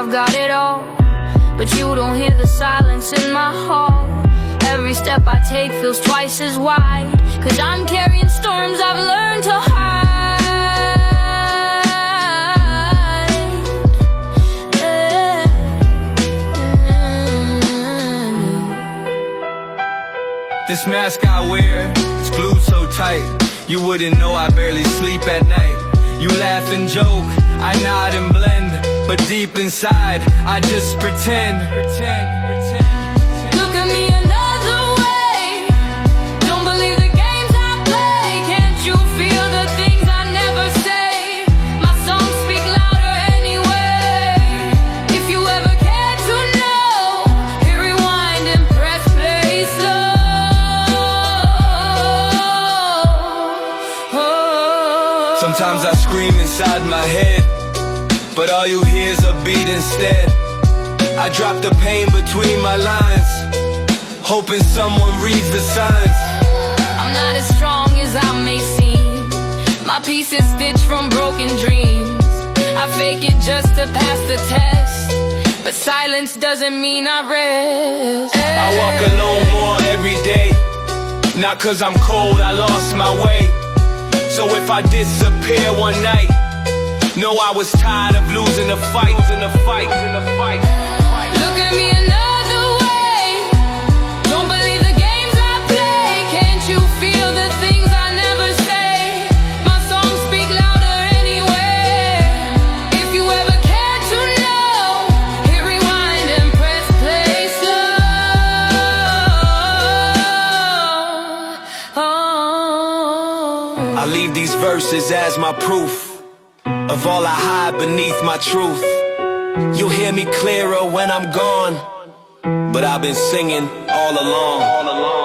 I've got it all, but you don't hear the silence in my heart. Every step I take feels twice as wide, 'cause I'm carrying storms I've learned to hide. This mask I wear, it's glued so tight, you wouldn't know I barely sleep at night. You laugh and joke, I nod and blend, but deep inside, I just pretend. Look at me another way, don't believe the games I play. Can't you feel the things I never say? My songs speak louder anyway. If you ever cared to know, hit rewind and press play slow. Sometimes I scream inside my head, but all you hear is a beat instead. I drop the pain between my lines, hoping someone reads the signs. I'm not as strong as I may seem, my piece is stitched from broken dreams. I fake it just to pass the test, but silence doesn't mean I rest. I walk alone more every day, not 'cause I'm cold, I lost my way. So if I disappear one night, know I was tired of losing the fight. Look at me another way, don't believe the games I play. Can't you feel the things I never say? My songs speak louder anyway. If you ever cared to know, hit rewind and press play slow. I leave these verses as my proof of all I hide beneath my truth. You'll hear me clearer when I'm gone, but I've been singing all along.